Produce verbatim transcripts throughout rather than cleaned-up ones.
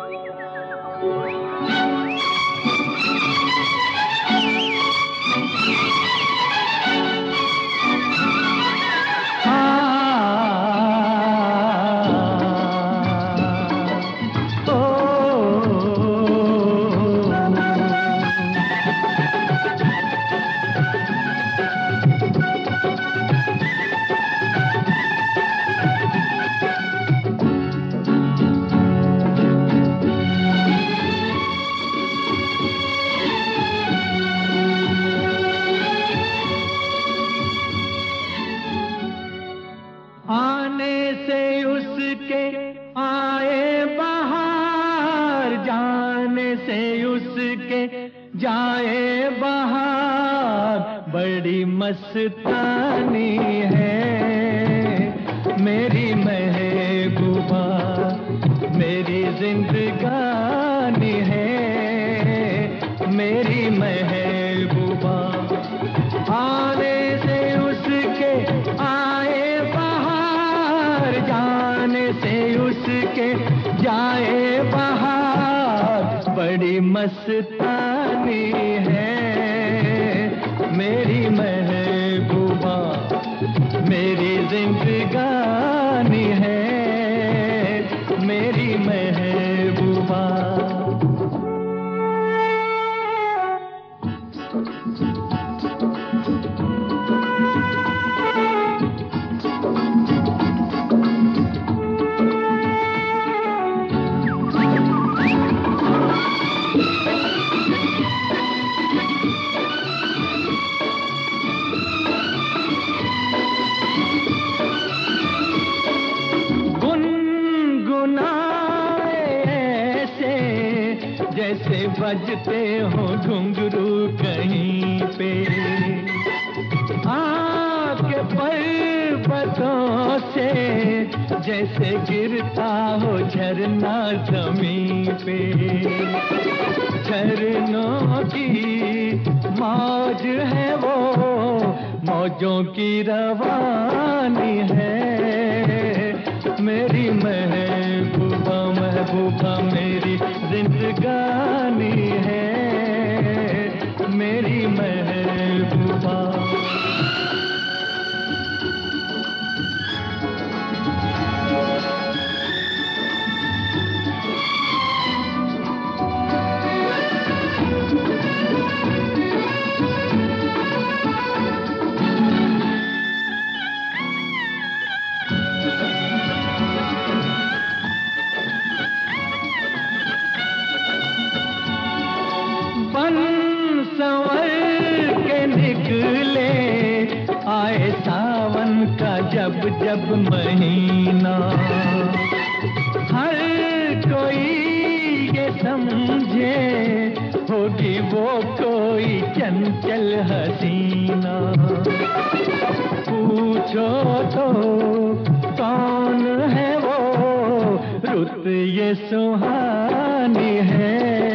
आने से उसके आए बहार, जाने से उसके जाए बहार, बड़ी मस्तानी है मेरी महबूबा, मेरी जिंदगानी है मेरी महबूबा। आने से उसके आए जाने से उसके जाए बहार, बड़ी मस्तानी है मेरी महबूबा, मेरी जिंदगानी है मेरी महबूबा। जैसे बजते हो घुंघरू कहीं पे, आके पर्वतों से जैसे गिरता हो झरना जमीन पे। झरनों की मौज है वो, मौजों की रवानी है मेरी महबूबा, महबूबा मेरी जिंदगानी है मेरी महबूबा। संवर के निकले आए सावन का जब जब महीना, हर कोई ये समझे होगी वो कोई चंचल हसीना। पूछो तो कौन है वो, रुत ये सुहानी है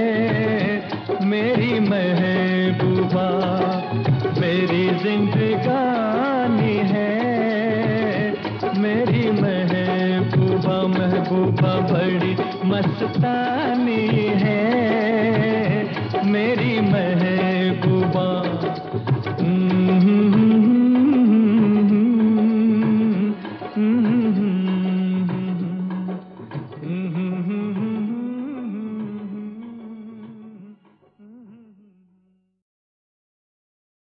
मेरी महबूबा, मेरी जिंदगानी है मेरी महबूबा, महबूबा बड़ी मस्तानी है मेरी